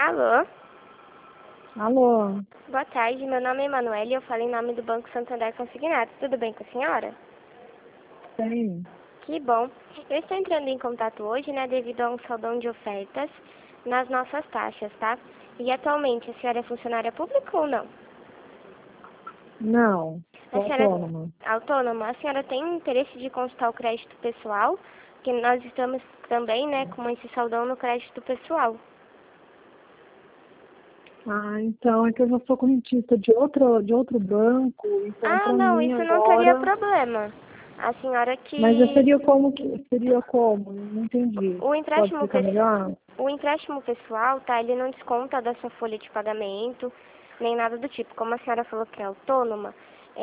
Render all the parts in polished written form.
Alô? Alô? Boa tarde, meu nome é Emanuele e eu falo em nome do Banco Santander Consignado. Tudo bem com a senhora? Sim. Que bom. Eu estou entrando em contato hoje, devido a um saldão de ofertas nas nossas taxas, tá? E atualmente a senhora é funcionária pública ou não? Não, A sou senhora autônoma. autônoma, a senhora tem interesse de consultar o crédito pessoal? Que nós estamos também, com esse saldão no crédito pessoal. Ah, então é que eu já sou correntista de outro banco, então Ah, para não, mim isso não teria agora. problema. A senhora Mas que... seria como? Não entendi. O Pode empréstimo, explicar melhor? o empréstimo pessoal, tá? Ele não desconta da sua folha de pagamento, nem nada do tipo. Como a senhora falou que é autônoma,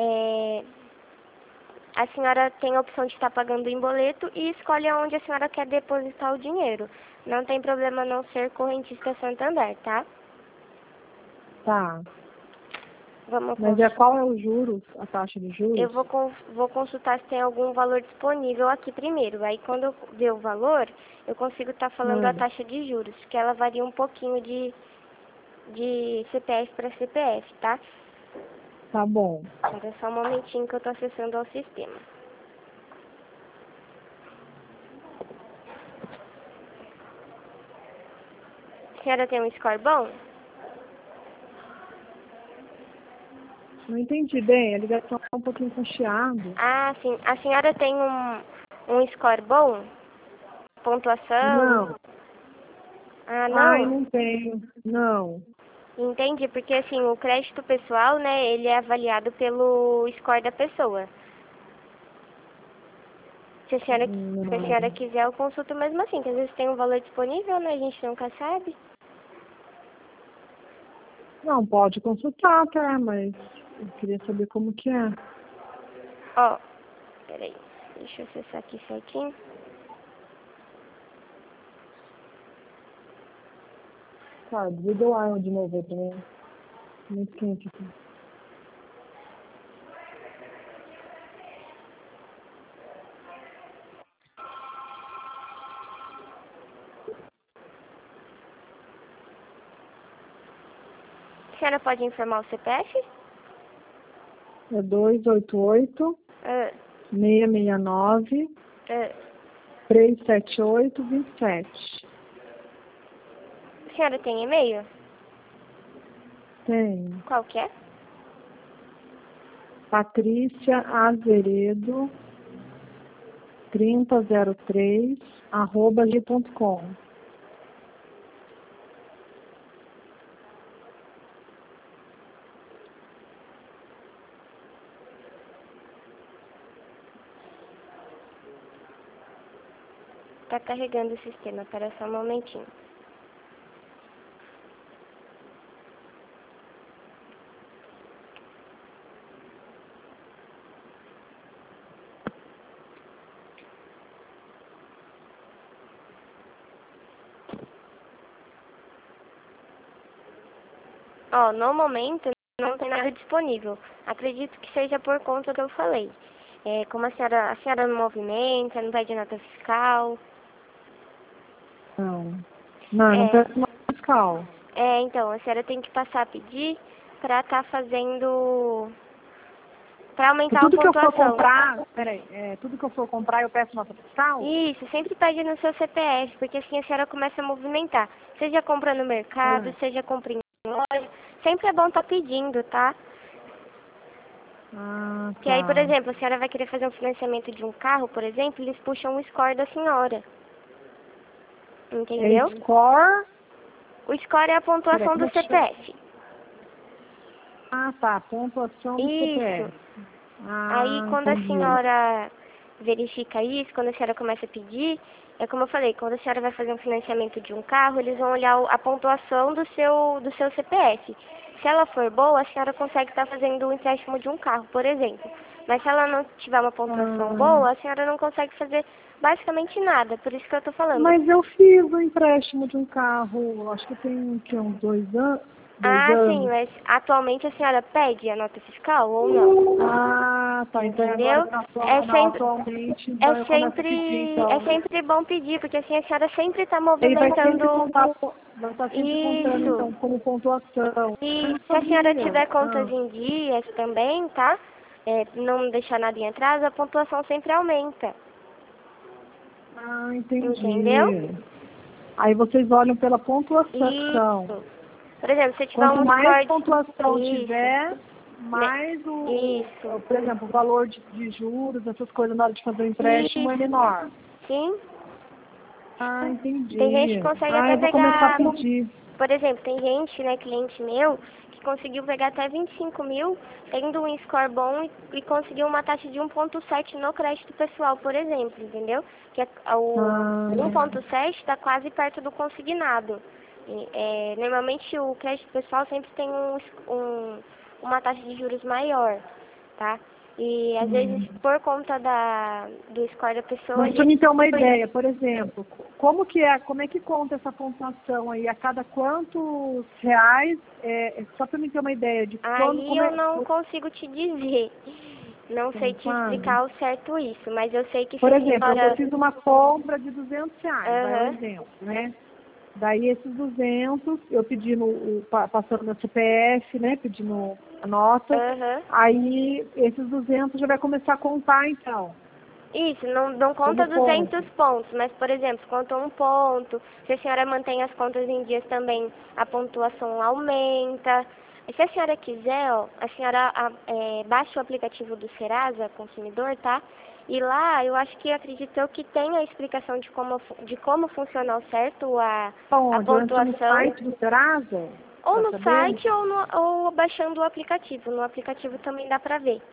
a senhora tem a opção de estar pagando em boleto e escolhe aonde a senhora quer depositar o dinheiro. Não tem problema não ser correntista Santander, tá? Tá. Vamos Mas qual é o juros, a taxa de Eu juros? vou consultar se tem algum valor disponível aqui primeiro. Aí quando eu ver o valor, eu consigo estar falando a taxa de juros, que ela varia um pouquinho de CPF para CPF, tá? Tá bom. Então só um momentinho que eu estou acessando ao sistema. A senhora tem um score bom? Não entendi bem, a ligação é um pouquinho com chiado. Ah, sim. A senhora tem um score bom? Pontuação? Não. Ah, Ai, não? não tenho. Não. Entendi, porque assim, o crédito pessoal, ele é avaliado pelo score da pessoa. Se a senhora Não. quiser, eu consulto mesmo assim, que às vezes tem um valor disponível, a gente nunca sabe. Não, pode consultar, tá? Mas eu queria saber como que é. Ó, peraí, deixa eu acessar aqui certinho. Tá, desliga o ar de novo aí pra mim. Muito quente aqui. A senhora pode informar o CPF? É 288 Ah, 669 ah. 378 27. A senhora tem e-mail? Tem. Qual que é? Patrícia Azeredo 3003 @gmail.com. Tá carregando o sistema, espera só um momentinho. Ó, no momento não tem nada disponível. Acredito que seja por conta do que eu falei. Como a senhora não movimenta, não pede nota fiscal. Não. Não, eu não É, peço nota fiscal. então, a senhora tem que passar a pedir pra estar fazendo... Pra E aumentar a tudo que eu for pontuação. comprar, tudo que eu for comprar eu peço nota fiscal? Isso, sempre pede no seu CPF, porque assim a senhora começa a movimentar. Seja compra no mercado, seja compra em loja, sempre é bom estar pedindo, tá? Ah, Que aí, por tá. exemplo, a senhora vai querer fazer um financiamento de um carro, por exemplo, eles puxam o score da senhora. É Entendeu? score? O score é a Peraí, pontuação como do é que chama? CPF. Ah, tá. Pontuação do Isso. CPF. Aí, Ah, quando a entendi. senhora verifica isso, quando a senhora começa a pedir, é como eu falei, quando a senhora vai fazer um financiamento de um carro, eles vão olhar a pontuação do seu CPF. Se ela for boa, a senhora consegue estar fazendo um empréstimo de um carro, por exemplo. Mas se ela não tiver uma pontuação Ah, boa, a senhora não consegue fazer basicamente nada. Por isso que eu tô falando. mas eu fiz um empréstimo de um carro, acho que tem que, uns 2 anos. 2 Ah, sim, anos? mas atualmente a senhora pede a nota fiscal ou não? Ah, tá. Então Entendeu? agora É não, sempre, atualmente, então eu começo a pedir, é então. sempre bom pedir, porque assim a senhora sempre está Aí vai sempre movimentando contar, vai estar sempre contando, isso. então, como pontuação. Eu E não se a senhora sabia. tiver contas Ah, em dias também, tá? Não deixar nada em atraso, a pontuação sempre aumenta. Entendeu? entendi. Aí vocês olham pela pontuação. Isso. Por exemplo, se tiver Quanto um mais score pontuação isso. tiver, mais Isso. por exemplo, o valor de juros, essas coisas na hora de fazer o empréstimo é Isso. menor. Sim. Ah, Tem gente entendi. que consegue Ah, até eu vou começar a pegar, pedir. por exemplo, tem gente, né, cliente meu, que conseguiu pegar até 25 mil, tendo um score bom e conseguiu uma taxa de 1,7 no crédito pessoal, por exemplo, entendeu? Que o Ah, 1,7 está quase perto do consignado. Normalmente o crédito pessoal sempre tem uma taxa de juros maior, tá? E às vezes por conta do score da pessoa, a mas para mim gente... ter uma ideia, por exemplo, como é que conta essa pontuação aí? A cada quantos reais? Só para mim ter uma ideia de quando, Aí como eu é, não consigo te dizer. Não sei não te sabe? explicar ao certo isso, mas eu sei que se Por a exemplo, eu senhora... fiz uma compra de R$ 200, vai um Aham, exemplo, né? Daí esses 200, eu pedi passando no CPF, né? Pedindo a nota. aham. Aí esses 200 já vai começar a contar, então. Isso, não conta Como 200 ponto. pontos, mas, por exemplo, conta um ponto. Se a senhora mantém as contas em dias também, a pontuação aumenta. E se a senhora quiser, ó, a senhora baixa o aplicativo do Serasa Consumidor, tá? E lá, eu acho que acredito eu que tem a explicação de como funciona ao certo a Onde? Eu entro no pontuação, site do Serasa ou para no saber. site ou baixando o aplicativo. No aplicativo também dá pra ver.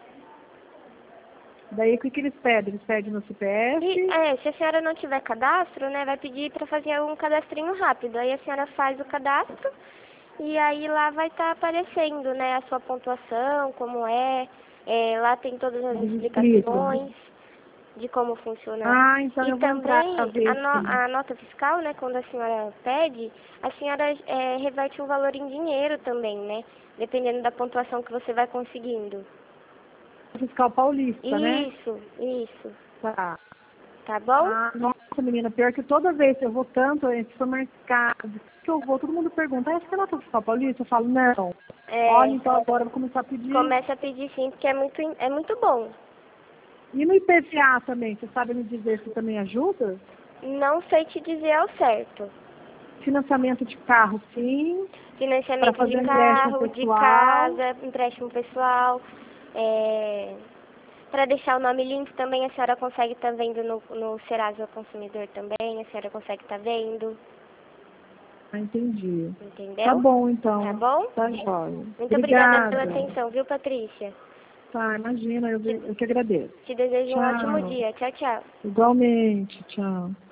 Daí o que eles pedem? Eles pedem no E, CPF. se a senhora não tiver cadastro, né, vai pedir para fazer um cadastrinho rápido. Aí a senhora faz o cadastro e aí lá vai estar aparecendo, né, a sua pontuação, como lá tem todas as Inscrito. explicações de como funciona. Ah, então E eu vou entrar para também ver sim. a nota fiscal, né, quando a senhora pede, a senhora reverte o valor em dinheiro também, né, dependendo da pontuação que você vai conseguindo. Fiscal paulista, né? Isso, Tá. tá bom? Ah, nossa, menina, pior que toda vez que eu vou tanto em supermercado, que eu vou, todo mundo pergunta, você é nota fiscal paulista? Eu falo, não. Olha, É. então agora eu vou começar a pedir. Começa a pedir sim, porque é muito bom. E no IPVA também, você sabe me dizer se também ajuda? Não sei te dizer ao certo. Financiamento de carro, sim, para Financiamento de fazer empréstimo carro, de pessoal. casa, empréstimo pessoal. Para deixar o nome limpo também a senhora consegue estar vendo no Serasa Consumidor também, a senhora consegue estar vendo. Ah, entendi. Tá Entendeu? bom, Tá então. bom? Tá jóia. Muito obrigada pela Obrigada. atenção, viu, Patrícia? Tá, imagina, eu que agradeço. Te desejo um ótimo Tchau. dia. Tchau, tchau. Igualmente, tchau.